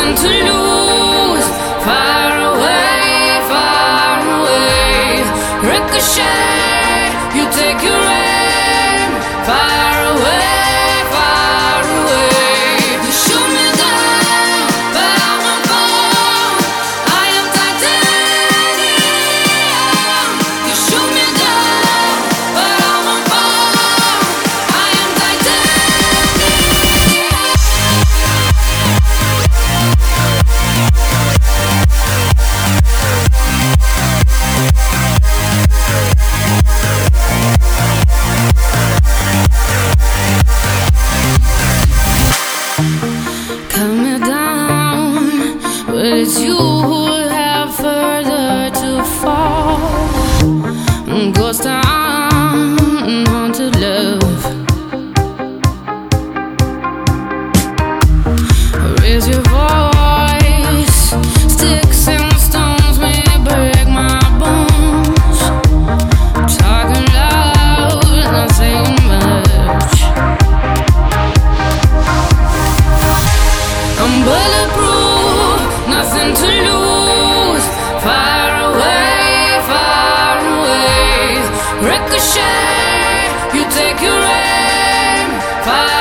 nothing to lose. Far away, far away. Ricochet, you take your aim. Far away, far away. You shoot me down, but I won't fall. I am titanium. You shoot me down, but I won't fall. I am cut me down, but it's you who have further to fall. Ghost town, haunted love. Raise your voice, sticks and stones may break my bones. Talking loud, not saying much. I'm bulletproof, nothing to lose. Far away, far away. Ricochet, you take your aim. Far